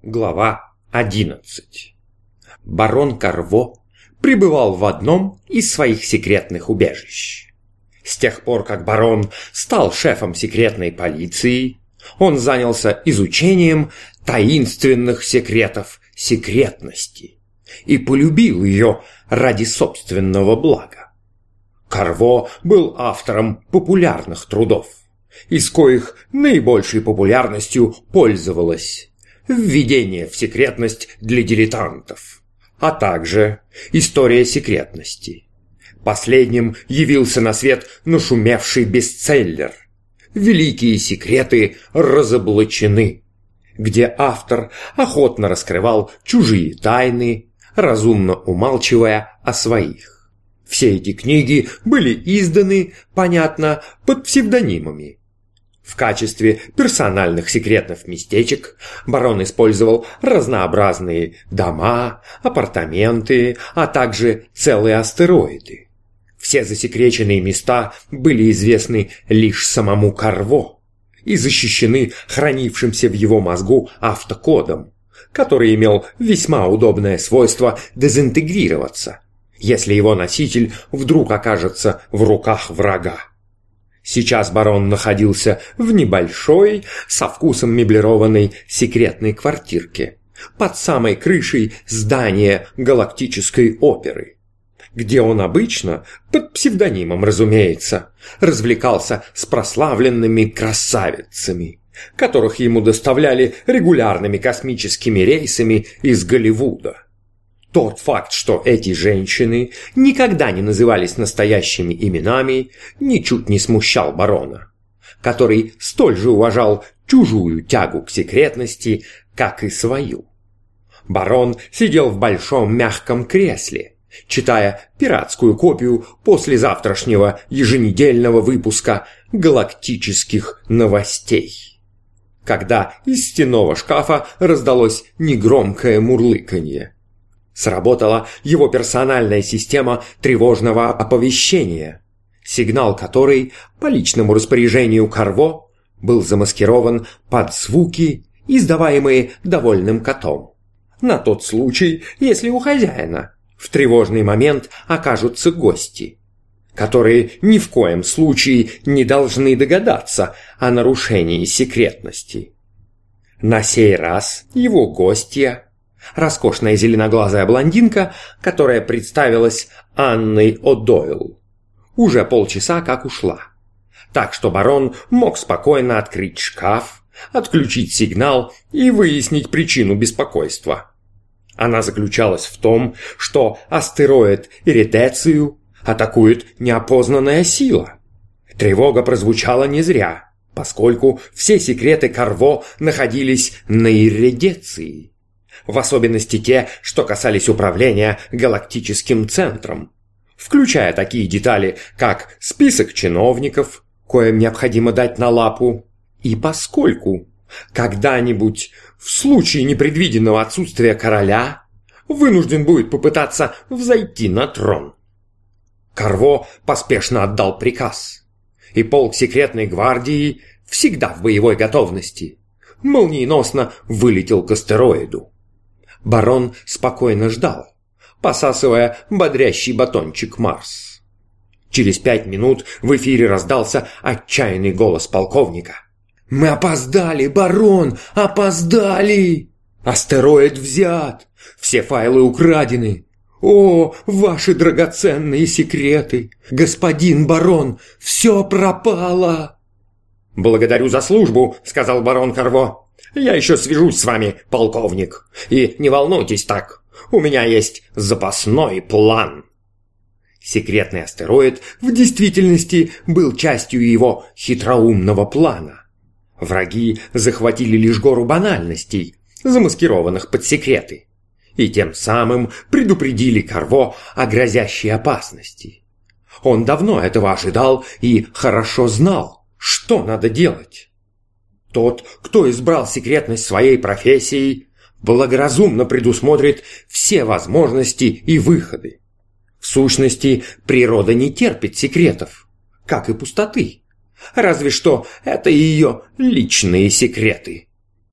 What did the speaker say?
Глава 11. Барон Карво пребывал в одном из своих секретных убежищ. С тех пор, как барон стал шефом секретной полиции, он занялся изучением таинственных секретов секретности и полюбил ее ради собственного блага. Карво был автором популярных трудов, из коих наибольшей популярностью пользовалась «Введение в секретность для дилетантов», а также «История секретности». Последним явился на свет нашумевший бестселлер «Великие секреты разоблачены», где автор охотно раскрывал чужие тайны, разумно умалчивая о своих. Все эти книги были изданы, понятно, под псевдонимами. В качестве персональных секретных местечек барон использовал разнообразные дома, апартаменты, а также целые астероиды. Все засекреченные места были известны лишь самому Карво и защищены хранившимся в его мозгу автокодом, который имел весьма удобное свойство дезинтегрироваться, если его носитель вдруг окажется в руках врага. Сейчас барон находился в небольшой, со вкусом меблированной секретной квартирке под самой крышей здания Галактической оперы, где он обычно, под псевдонимом, разумеется, развлекался с прославленными красавицами, которых ему доставляли регулярными космическими рейсами из Голливуда. Тот факт, что эти женщины никогда не назывались настоящими именами, ничуть не смущал барона, который столь же уважал чужую тягу к секретности, как и свою. Барон сидел в большом мягком кресле, читая пиратскую копию послезавтрашнего еженедельного выпуска «Галактических новостей», когда из стенного шкафа раздалось негромкое мурлыканье. Сработала его персональная система тревожного оповещения, сигнал которой по личному распоряжению Карво был замаскирован под звуки, издаваемые довольным котом, на тот случай, если у хозяина в тревожный момент окажутся гости, которые ни в коем случае не должны догадаться о нарушении секретности. На сей раз его гостья, роскошная зеленоглазая блондинка, которая представилась Анной О'Дойл, уже полчаса как ушла, так что барон мог спокойно открыть шкаф, отключить сигнал и выяснить причину беспокойства. Она заключалась в том, что астероид Иридецию атакует неопознанная сила. Тревога прозвучала не зря, поскольку все секреты Карво находились на Иридеции, в особенности те, что касались управления галактическим центром, включая такие детали, как список чиновников, коим необходимо дать на лапу, и поскольку когда-нибудь, в случае непредвиденного отсутствия короля, вынужден будет попытаться взойти на трон. Карво поспешно отдал приказ, и полк секретной гвардии, всегда в боевой готовности, молниеносно вылетел к астероиду. Барон спокойно ждал, посасывая бодрящий батончик Марс. Через 5 минут в эфире раздался отчаянный голос полковника. «Мы опоздали, барон, опоздали! Астероид взят, все файлы украдены. О, ваши драгоценные секреты! Господин барон, все пропало!» «Благодарю за службу», — сказал барон Карво. «Я еще свяжусь с вами, полковник. И не волнуйтесь так, у меня есть запасной план». Секретный астероид в действительности был частью его хитроумного плана. Враги захватили лишь гору банальностей, замаскированных под секреты, и тем самым предупредили Карво о грозящей опасности. Он давно этого ожидал и хорошо знал, что надо делать. Тот, кто избрал секретность своей профессией, благоразумно предусмотрит все возможности и выходы. В сущности, природа не терпит секретов, как и пустоты. Разве что это ее личные секреты.